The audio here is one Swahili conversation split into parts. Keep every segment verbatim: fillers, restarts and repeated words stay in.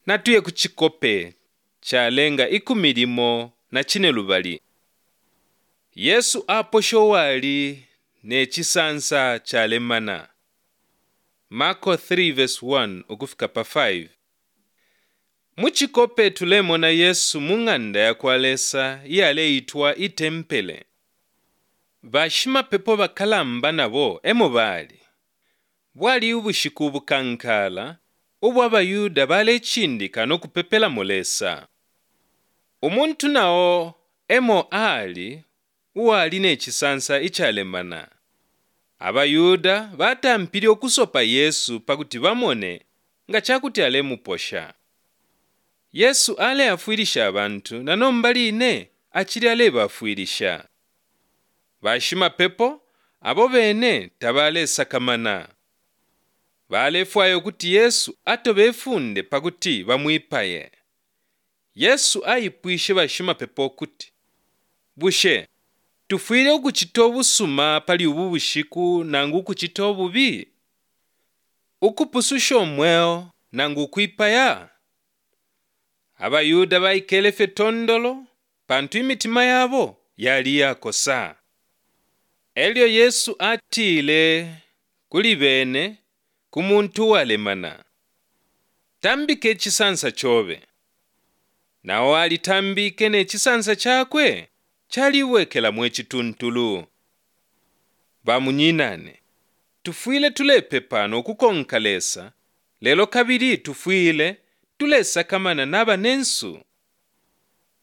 natuye kuchikope chalenga ikumilimo na chine lubali. Yesu apo showali ne chisansa chalemana. Marko three verse one ukufika pa five. Muchikope tulemo na Yesu munganda ya kwalesa yale itwa itempele. Bashima pepo bakalamba nabo emo bali. Bwali ubushiku bukankala, ubwa abayuda bale chindika no kupepela molesa. Umuntu nao emo ali uwali ne chisansa ichalemana. Abayuda batampili okusopa Yesu pakuti bamone nga chakuti ale muposha. Yesu ale afuilisha abantu nanombali ine achili ale bafuilisha. Bashima pepo abo bene tabale sakamana. Balefwayo kuti Yesu ato befunde pakuti bamwipaye. Yesu ayipwishe bashima pepo kuti bushe tufuile ukuchita obusuma pali ubu bushiku nangu ukuchita obubi. Ukupususha omweo nangu ukwipaya. Abayuda baikelefe tondolo pantu imitima yabo yali yakosa. Elyo Yesu atile kuli bene kumuntu walemana. Tambike chisansa chobe. Na wali tambike ne chisansa chakwe chali wekela mwechituntulu. Bamunyinane. Tufuile tulepe pano kukonkalesa. Lelo kabiri tufuile tulesa kamana naba nensu.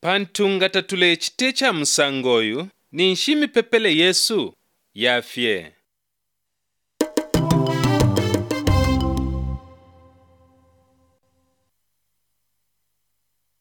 Pantunga tatule chitecha msangoyu ni nshimi pepele Yesu yafye.